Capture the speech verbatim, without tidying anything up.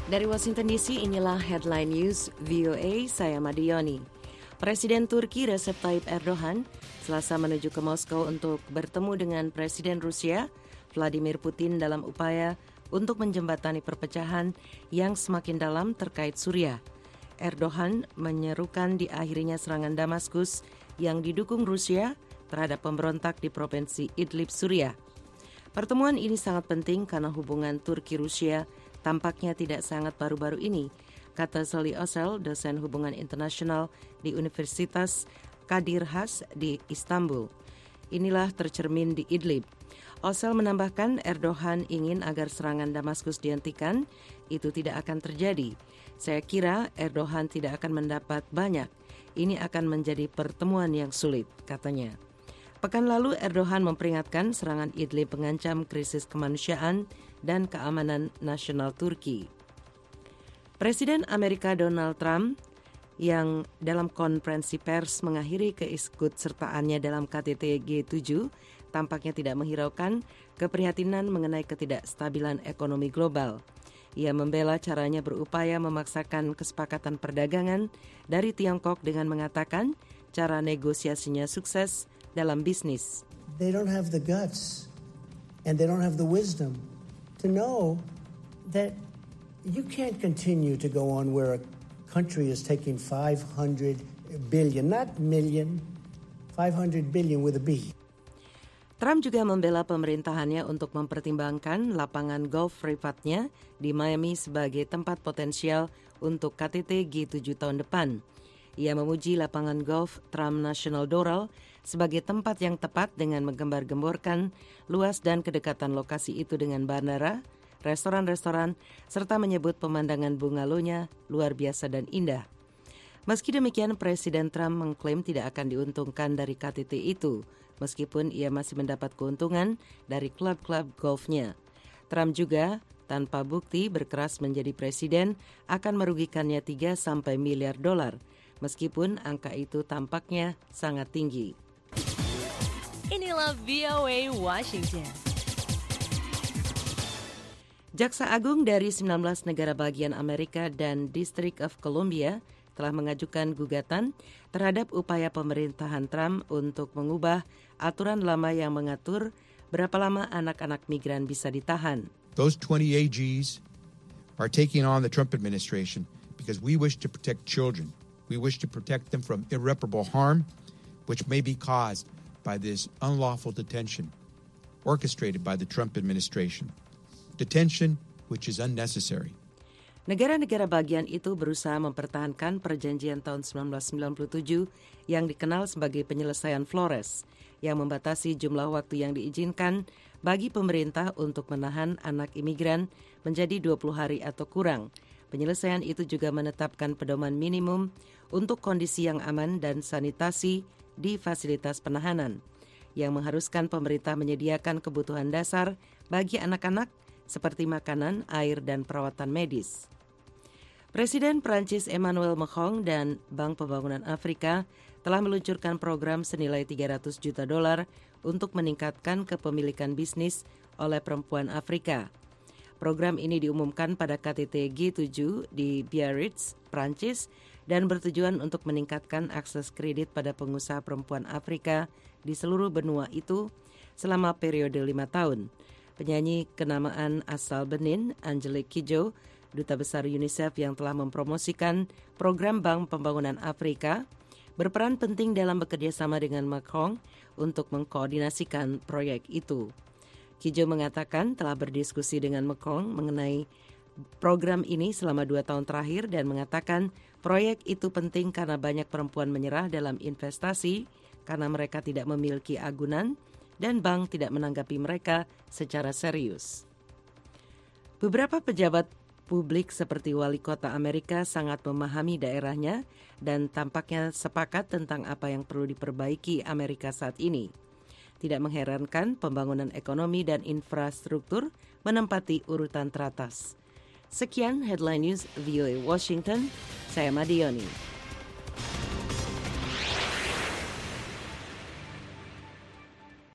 Dari Washington D C, inilah Headline News V O A, saya Madioni. Presiden Turki Recep Tayyip Erdogan Selasa menuju ke Moskow untuk bertemu dengan Presiden Rusia Vladimir Putin dalam upaya untuk menjembatani perpecahan yang semakin dalam terkait Suriah. Erdogan menyerukan diakhirinya serangan Damaskus yang didukung Rusia terhadap pemberontak di provinsi Idlib, Suriah. Pertemuan ini sangat penting karena hubungan Turki-Rusia tampaknya tidak sangat baru-baru ini, kata Salih Özel, dosen hubungan internasional di Universitas Kadir Has di Istanbul. Inilah tercermin di Idlib. Özel menambahkan Erdogan ingin agar serangan Damaskus dihentikan, itu tidak akan terjadi. Saya kira Erdogan tidak akan mendapat banyak. Ini akan menjadi pertemuan yang sulit, katanya. Pekan lalu Erdogan memperingatkan serangan Idlib mengancam krisis kemanusiaan dan keamanan nasional Turki. Presiden Amerika Donald Trump yang dalam konferensi pers mengakhiri keikutsertaannya dalam K T T G tujuh tampaknya tidak menghiraukan keprihatinan mengenai ketidakstabilan ekonomi global. Ia membela caranya berupaya memaksakan kesepakatan perdagangan dari Tiongkok dengan mengatakan cara negosiasinya sukses dalam bisnis. They don't have the guts and they don't have the wisdom to know that you can't continue to go on where a country is taking five hundred billion, not million, five hundred billion with a B. Trump juga membela pemerintahannya untuk mempertimbangkan lapangan golf privatnya di Miami sebagai tempat potensial untuk K T T G tujuh tahun depan. Ia memuji lapangan golf Trump National Doral sebagai tempat yang tepat dengan menggembar-gemborkan luas dan kedekatan lokasi itu dengan bandara, restoran-restoran, serta menyebut pemandangan bungalow-nya luar biasa dan indah. Meski demikian, Presiden Trump mengklaim tidak akan diuntungkan dari K T T itu, meskipun ia masih mendapat keuntungan dari klub-klub golfnya. Trump juga tanpa bukti berkeras menjadi presiden akan merugikannya tiga sampai miliar dolar, meskipun angka itu tampaknya sangat tinggi. Inilah V O A Washington. Jaksa Agung dari sembilan belas negara bagian Amerika dan District of Columbia telah mengajukan gugatan terhadap upaya pemerintahan Trump untuk mengubah aturan lama yang mengatur berapa lama anak-anak migran bisa ditahan. Those twenty A Gs are taking on the Trump administration because we wish to protect children. We wish to protect them from irreparable harm, which may be caused by this unlawful detention orchestrated by the Trump administration. Detention which is unnecessary. Negara-negara bagian itu berusaha mempertahankan perjanjian tahun sembilan belas sembilan puluh tujuh yang dikenal sebagai penyelesaian Flores, yang membatasi jumlah waktu yang diizinkan bagi pemerintah untuk menahan anak imigran menjadi dua puluh hari atau kurang. Penyelesaian itu juga menetapkan pedoman minimum untuk kondisi yang aman dan sanitasi di fasilitas penahanan, yang mengharuskan pemerintah menyediakan kebutuhan dasar bagi anak-anak seperti makanan, air, dan perawatan medis. Presiden Prancis Emmanuel Macron dan Bank Pembangunan Afrika telah meluncurkan program senilai tiga ratus juta dolar untuk meningkatkan kepemilikan bisnis oleh perempuan Afrika. Program ini diumumkan pada K T T G tujuh di Biarritz, Prancis, dan bertujuan untuk meningkatkan akses kredit pada pengusaha perempuan Afrika di seluruh benua itu selama periode lima tahun. Penyanyi kenamaan asal Benin, Angelique Kidjo, Duta Besar UNICEF yang telah mempromosikan program Bank Pembangunan Afrika, berperan penting dalam bekerjasama dengan Macron untuk mengkoordinasikan proyek itu. Kidjo mengatakan telah berdiskusi dengan Macron mengenai program ini selama dua tahun terakhir dan mengatakan proyek itu penting karena banyak perempuan menyerah dalam investasi karena mereka tidak memiliki agunan dan bank tidak menanggapi mereka secara serius. Beberapa pejabat publik seperti wali kota Amerika sangat memahami daerahnya dan tampaknya sepakat tentang apa yang perlu diperbaiki Amerika saat ini. Tidak mengherankan pembangunan ekonomi dan infrastruktur menempati urutan teratas. Sekian Headline News V O A Washington, saya Madioni.